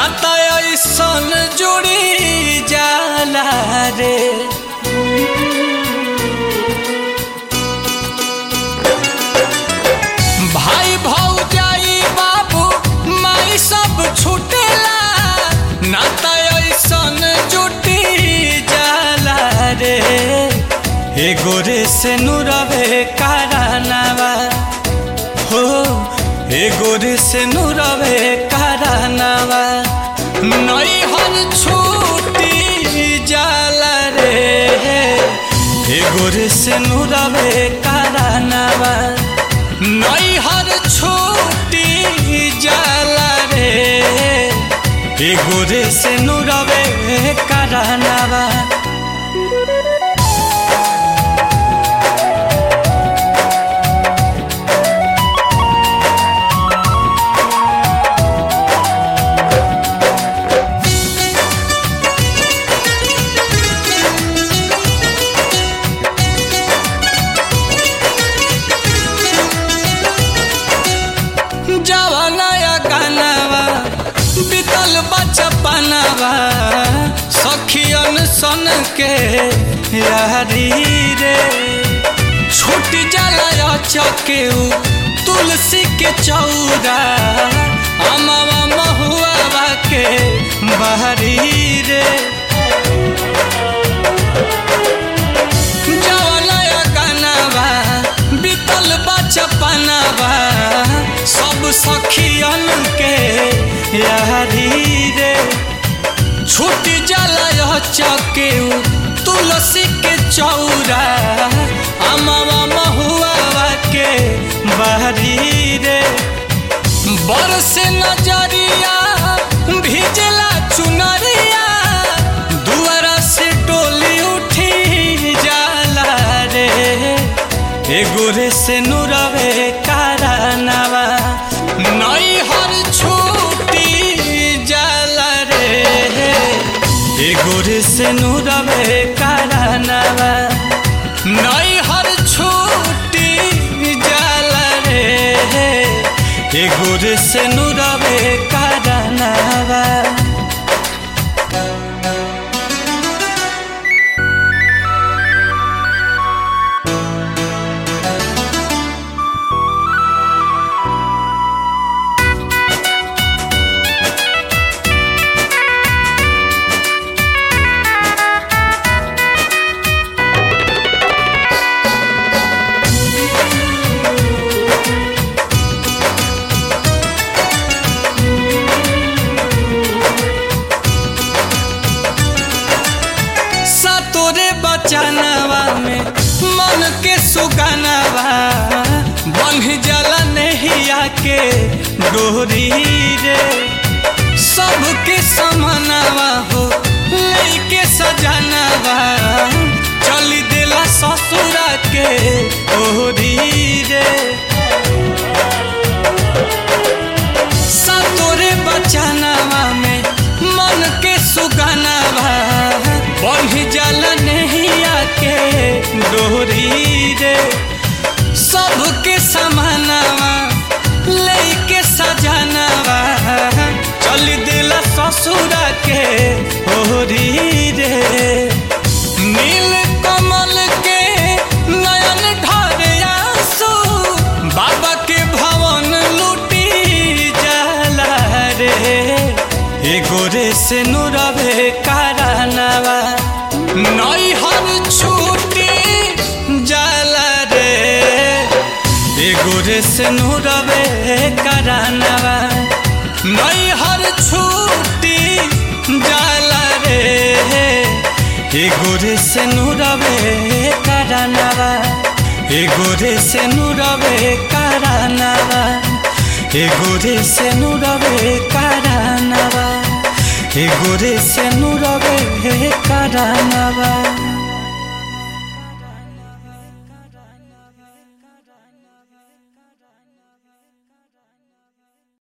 नाता ऐसन जुड़ी जाला रे। भाई भौजाई बाबू माई सब छूटेला, नाता ऐसन जुटी जाला रे। एगो रे से नुरवे कारनावा हो, एगो रे से नुरवे कारनावा नैहर छूटी जाला रे। एगो रे से नुरवे कारनावा नैहर छूटी जाला रे। एगो रे से नुरवे कारनावा। जवानाया गानावा बीतल बचपनावा, सखियन सन के यारी रे। छूट जाला चकेऊ तुलसी के चौरा, अमवा महुआ के बहरी रे। जवानाया गानावा बीतल बचपनावा, सब सखियन के यारी रे। छूट जाला चकेऊ तुलसी के चौरा, अमवा महुआ के बहरी रे। बरसे नजरिया भिजला चुनरिया, दुआरा से डोली उठी जाला रे। एगो रे से नुरवे कारनावा नैहर छूटी जाला रे। एगो रे से नुरवे कारनावा नैहर छूटी जाला रे। एगो रे से नुरवे कारनावा। बचनवा में मन के सुगनवा, बंध जाला नहिया के डोरी रे। सबके समनवा हो लेके सजनवा, चली देला ससुरा के ओरी रे। सतोरे बचनवा में मन के सुगनवा, बंध जाला नहिया के डोरी रे। सबके समानवा लेके सजनवा, चल दिला ससुरा के ओरी रे। नील कमल के नयन ढारे आंसू, बाबा के भवन लूटी जाला रे। एगो रे से नुरवे कारनावा नैहर छूटी जाला रे। एगो रे से नुरवे कारनावा नैहर छूटी जाला रे। एगो रे से नुरवे कारनावा, एगो रे से नुरवे कारनावा। एगो रे से नुरवे कारनावा, एगो रे से नुरवे कारनावा।